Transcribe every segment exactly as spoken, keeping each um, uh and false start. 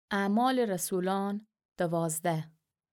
اعمال رسولان دوازده.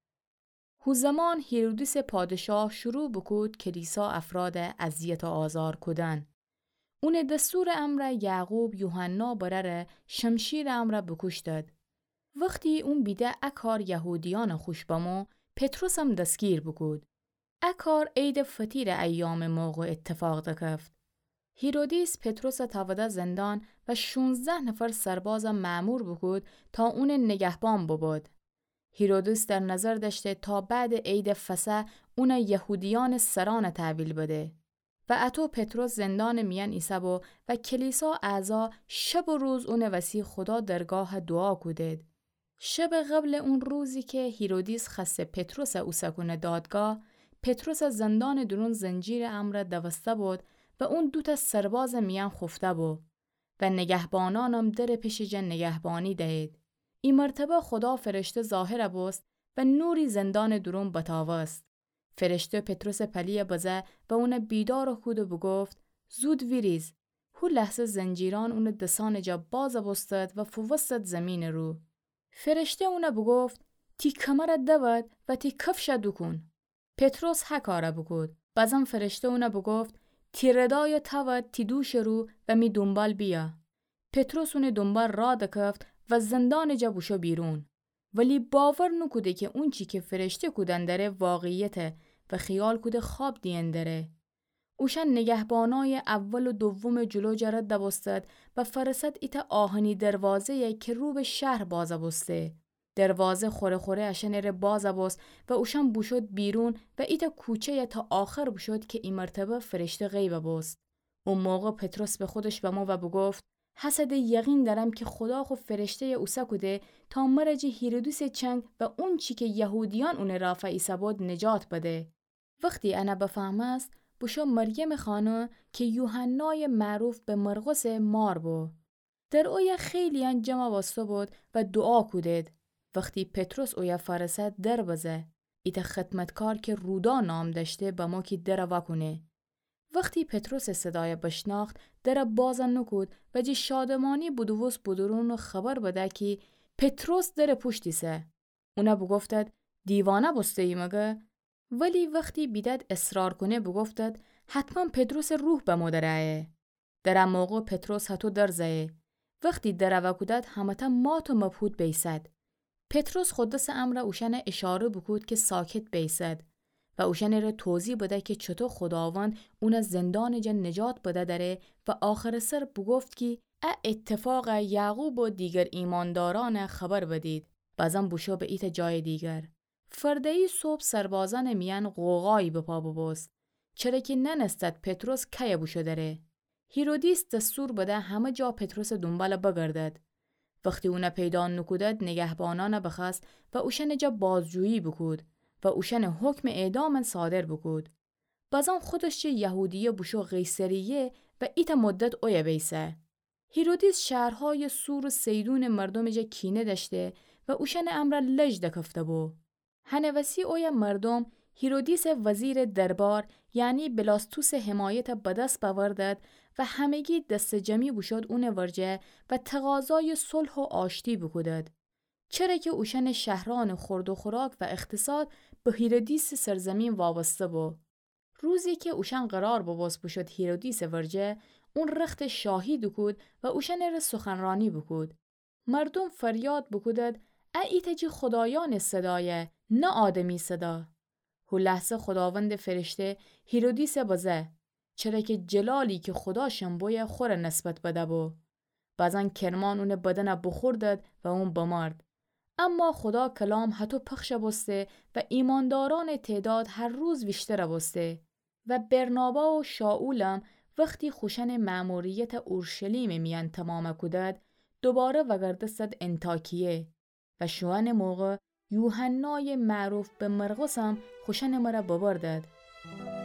هو زمان هیرودیس پادشاه شروع بکود کلیسا افراد اذیت و آزار کدن. اون دستور امر یعقوب یوحنا برره شمشیر امر بکش داد. وقتی اون بیده اکار یهودیان خوش بمو پتروس هم دستگیر بکود. اکار عید فتیر ایام موقع اتفاق دکفت. هیرودیس پتروس تاوده زندان و شونزده نفر سرباز مأمور بکود تا اون نگهبان ببود. هیرودیس در نظر داشته تا بعد عید فسح اون یهودیان سران تحویل بده. و اتو پتروس زندان میان ایسابو و کلیسا اعضا شب و روز اون وسیع خدا درگاه دعا کودید. شب قبل اون روزی که هیرودیس خسته پتروس او سکون دادگاه، پتروس زندان درون زنجیر امر دوسته بود و اون دوتا سرباز میان خفته بود و نگهبانانم در پیش جن نگهبانی دهید. این مرتبه خدا فرشته ظاهر بوست و نوری زندان درون بتاوست. فرشته پتروس پلی بزه و اون بیدار خود بگفت زود ویریز. هو لحظه زنجیران اون دسان جا باز بستد و فوستد زمین رو. فرشته اون بگفت تی کمر دود و تی کفش دکن. پتروس هکاره بگود. بازم فرشته اون بگفت تی ردای تود تی دوش رو و می دنبال بیا. پتروس اون دنبال را دکفت و زندان جا بوشو بیرون. ولی باور نکوده که اون چی که فرشته کودن داره واقعیته و خیال کوده خواب دین داره. اوشن نگهبانای اول و دوم جلو جرد دبستد و فرست ایتا آهنی دروازه که رو به شهر بازه بسته. دروازه خوره خوره اشن ره بازه بست و اوشن بوشد بیرون و ایتا کوچه تا آخر بشد که این مرتبه فرشته غیبه بست. اون موقع پتروس به خودش به ما و بگفت حسد یقین دارم که خدا خو فرشته اوسا کده تا مرج هیرودیس چنگ و اون چی که یهودیان اون رافع عیسی بود نجات بده. وقتی انا بفهم است بوشو مریم خانه که یوحنای معروف به مرقس مار بو. در اویا خیلی انجام واسطه بود و دعا کودید. وقتی پتروس اویا فرسد در بزه. ایت خدمتکار که رودا نام داشته با ما که در واکنه. وقتی پتروس صدای بشناخت در بازن نکود و جی شادمانی بودووس بودرون خبر بده که پتروس در پشتی سه. اونا بگفتد دیوانه بسته ای مگه؟ ولی وقتی بیدد اصرار کنه بگفتد حتما پتروس روح به مدرعه. در موقع پتروس حتو در زه. وقتی در وکودد همتا مات و مبهود بیسد. پتروس خودس امر اوشن اشاره بکود که ساکت بیسد. و اوشن را توضیح بده که چطور خداوند اون از زندان جن نجات بده داره و آخر سر بگفت که ا اتفاق یعقوب و دیگر ایمانداران خبر بدید. بازم بوشو به ایت جای دیگر. فردهی صبح سربازان میان غوغایی به پا ببست. چرا که ننستد پتروس که بوشو داره. هیرودیس دستور بده همه جا پتروس دنبال بگردد. وقتی اون پیدا نکودد نگهبانان بخست و اوشن جا بازجویی بکود. و اوشن حکم اعدام صادر بکود. بازم خودش چه یهودیه بوشو قیصریه و ایت مدت اویا بیسه. هیرودیس شهرهای سور و سیدون مردم جا کینه داشته و اوشن امر لج دکفته بو. هنوسی اویا مردم هیرودیس وزیر دربار یعنی بلاستوس حمایت بدست باوردد و همگی دست جمعی بوشد اون ورجه و تقاضای صلح و آشتی بکودد. چرا که اوشن شهران خورد و خوراک و اقتصاد به هیرودیس سرزمین وابسته بو. روزی که اوشن قرار بواز بشد هیرودیس ورجه، اون رخت شاهی دکود و اوشن را سخنرانی بکود. مردم فریاد بکودد ایتجی خدایان صدایه نه آدمی صدا. هو لحظه خداوند فرشته هیرودیس بازه. چرا که جلالی که خدا شنبوی خور نسبت بده بو. بازن کرمان اون بدن بخوردد و اون بمارد. اما خدا کلام حتی پخش بسته و ایمانداران تعداد هر روز بیشتر بسته و برنابا و شاولم وقتی خوشن مأموریت اورشلیم میان تمام کدد دوباره وگردستد انتاکیه و شوان موقع یوحنای معروف به مرقسم خوشن مرا ببردد.